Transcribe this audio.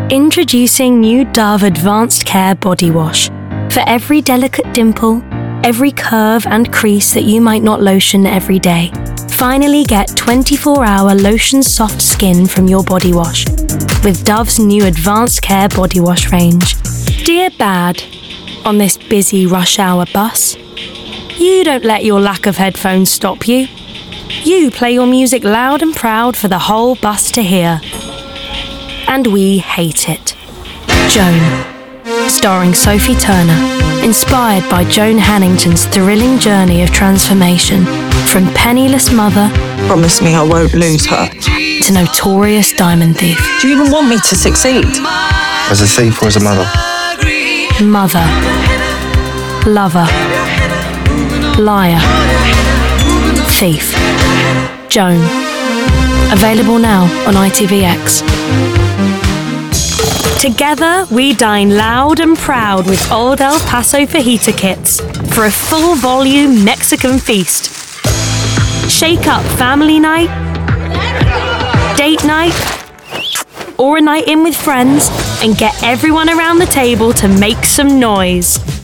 Introducing new Dove Advanced Care Body Wash. For every delicate dimple, every curve and crease that you might not lotion every day. Finally get 24-hour lotion-soft skin from your body wash with Dove's new Advanced Care Body Wash range. Dear Bad, on this busy rush hour bus, you don't let your lack of headphones stop you. You play your music loud and proud for the whole bus to hear. And we hate it. Joan, starring Sophie Turner, inspired by Joan Hannington's thrilling journey of transformation from penniless mother, promise me I won't lose her, to notorious diamond thief. Do you even want me to succeed? As a thief or as a mother? Mother, lover, liar, thief. Joan. Available now on ITVX. Together, we dine loud and proud with Old El Paso fajita kits for a full-volume Mexican feast. Shake up family night, date night, or a night in with friends and get everyone around the table to make some noise.